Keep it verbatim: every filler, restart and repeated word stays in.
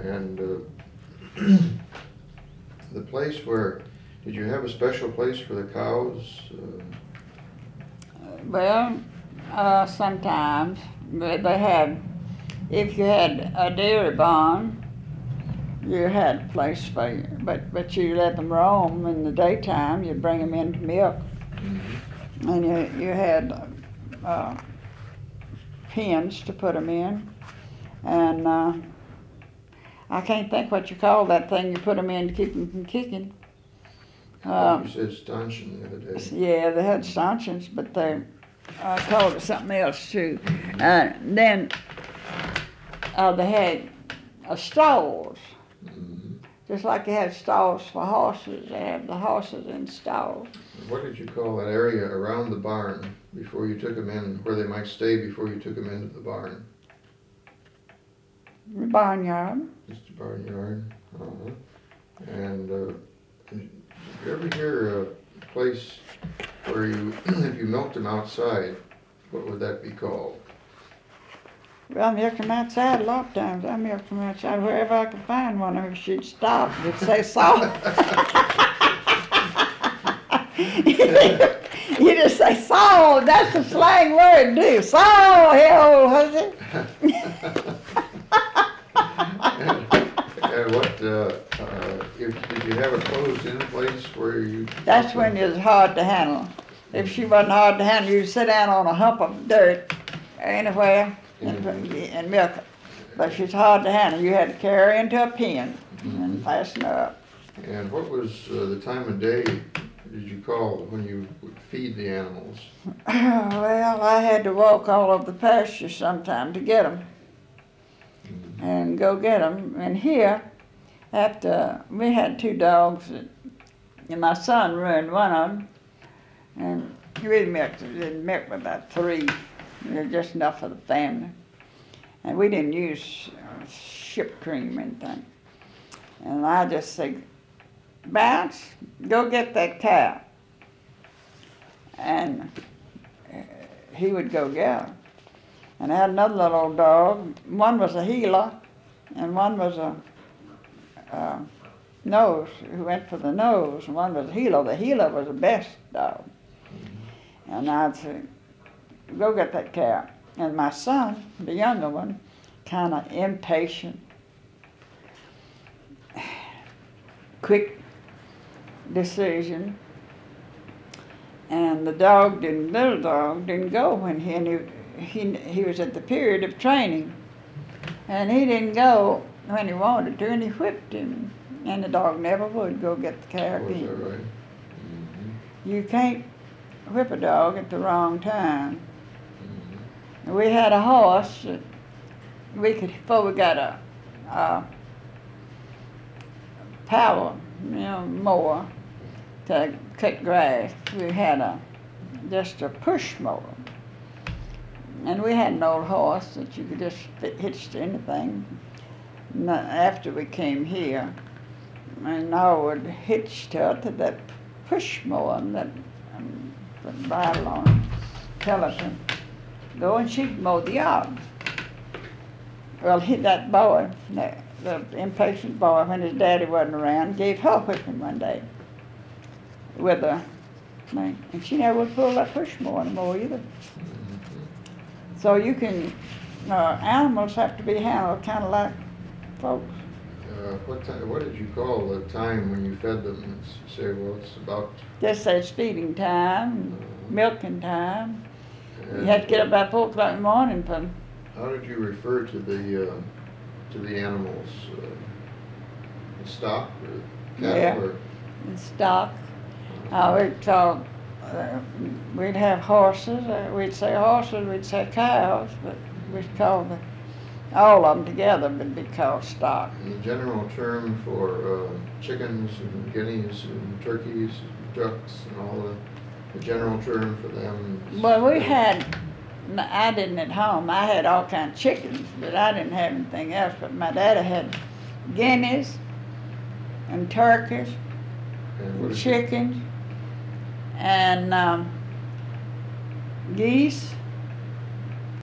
And uh, the place where, did you have a special place for the cows? Uh, Well, uh, sometimes, but they had, if you had a dairy barn, you had a place for you, but, but you let them roam in the daytime, you'd bring them in to milk. mm-hmm. And you, you had uh, pens to put them in, and uh, I can't think what you call that thing you put them in to keep them from kicking. Uh, You said stanchion the other day. yeah, they had stanchions, but they uh, called it something else too. Uh, then uh, they had uh, stalls, Mm-hmm. just like they had stalls for horses. They have the horses in stalls. What did you call that area around the barn before you took them in, where they might stay before you took them into the barn? The barnyard. Just a barnyard. Uh-huh. And uh, did you ever hear a place where you, if you milked them outside, what would that be called? Well, I milked them outside a lot of times. I milked them outside wherever I could find one of them. She'd stop and say, "Saul." You just say, "Saul." That's the slang word, do. Saul, hey, old hussy. And what, uh, uh, if, did you have a closed-in place where you? That's when it was hard to handle. If she wasn't hard to handle, you'd sit down on a hump of dirt anywhere and, and milk it. But she's hard to handle. You had to carry her into a pen and fasten her up. And what was uh, the time of day did you call when you would feed the animals? Well, I had to walk all over the pasture sometime to get them and go get them. And here, after we had two dogs, that, and my son ruined one of them, and he really milked, didn't milk but about three, you know, just enough for the family. And we didn't use uh, ship cream or anything. And I just said, "Bounce, go get that cow." And uh, he would go get her. And I had another little old dog. One was a heeler, and one was a uh, nose, who went for the nose, and one was a heeler. The heeler was the best dog. And I'd say, "Go get that cow." And my son, the younger one, kind of impatient, quick decision. And the dog didn't, little dog didn't go when he, and he, he, he was at the period of training. And he didn't go when he wanted to, and he whipped him. And the dog never would go get the cow Was that again. right? Mm-hmm. You can't whip a dog at the wrong time. Mm-hmm. We had a horse that we could, before we got a, a power, you know, mower to cut grass, we had a, just a push mower. And we had an old horse that you could just fit, hitch to anything. And after we came here, and I would hitch to it to that push mower and that um, put the bridle on it, tell her to go and she'd mow the yard. Well, he, that boy, the, the impatient boy, when his daddy wasn't around, gave her a whipping one day with a thing. And she never would pull that push mower anymore either. So you can, uh, animals have to be handled kind of like folks. Uh, what time, what did you call the time when you fed them? And s- say, well, it's about. Just say it's feeding time, milking time. You and had to get up by four o'clock in the morning for them. How did you refer to the uh, to the animals? Uh, the stock or cattle Yeah. or? and stock. Uh, we'd call, uh, we'd have horses, uh, we'd say horses, we'd say cows, but we'd call the, all of them together would be called stock. And the general term for uh, chickens and guineas and turkeys and ducks and all the, the general term for them? is- Well, we had, n- I didn't at home, I had all kinds of chickens, but I didn't have anything else, but my daddy had guineas and turkeys and what and did you- chickens and um, geese